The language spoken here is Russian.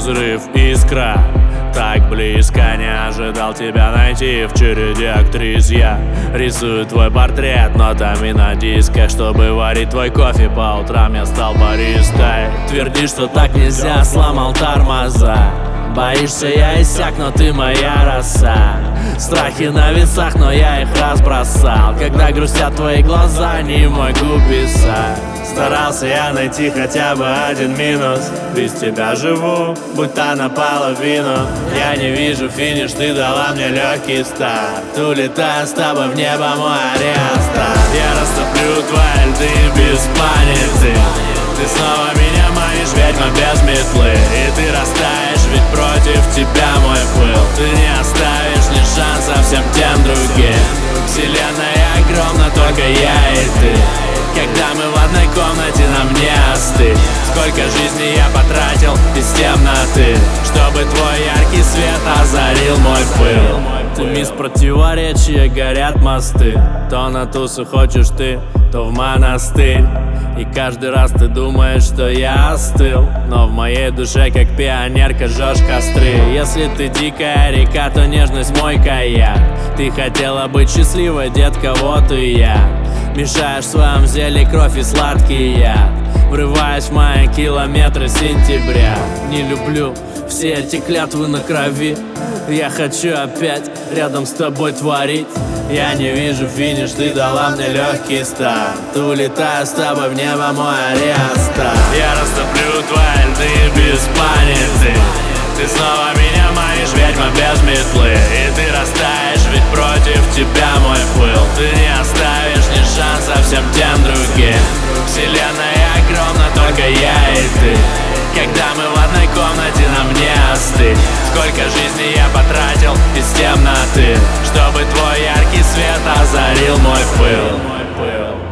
взрыв, искра. Так близко, не ожидал тебя найти. В череде актрис я рисую твой портрет нотами на дисках. Чтобы варить твой кофе по утрам, я стал баристой. Твердишь, что так нельзя, сломал тормоза. Боишься, я иссяк, но ты моя роса. Страхи на весах, но я их разбросал. Когда грустят твои глаза, не могу писать. Старался я найти хотя бы один минус. Без тебя живу, будто наполовину. Я не вижу финиш, ты дала мне легкий старт. Улетаю с тобой в небо, мой арест. Я растоплю твои льды без паники. Ты снова меня манишь, ведьма без метлы. И ты растаешь, ведь против тебя мой пыл. Ты не оставишь ни шанса всем тем другим. Вселенная огромна, только я и ты. Когда мы в одной комнате, нам не остыть. Сколько жизней я потратил из темноты, чтобы твой яркий свет озарил мой пыл. Ты мисс противоречия, горят мосты. То на тусу хочешь ты, то в монастырь. И каждый раз ты думаешь, что я остыл, но в моей душе, как пионерка, жжешь костры. Если ты дикая река, то нежность мой каяк. Ты хотела быть счастливой, детка, вот и я. Мешаешь в своем зелье кровь и сладкий яд. Врываясь в мои километры сентября. Не люблю все эти клятвы на крови. Я хочу опять рядом с тобой творить. Я не вижу финиш, ты дала мне легкий старт. Улетаю с тобой в небо, мой арест. Я растоплю твои льды без паники. Ты снова меня манишь, ведьма без метлы. И ты растаешь, ведь против тебя мой пыл. Ты не оставишь ни шанса всем тем другим. Вселенная огромна, только я и ты. Когда мы в одной комнате, нам не остыть. Сколько жизней я потратил из темноты, чтобы твой яркий свет озарил мой пыл.